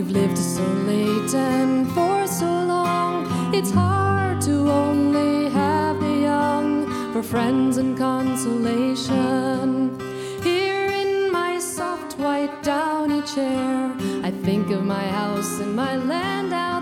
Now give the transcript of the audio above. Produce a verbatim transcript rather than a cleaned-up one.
We've lived so late and for so long, it's hard to only have the young for friends and consolation. Here in my soft white downy chair, I think of my house and my land out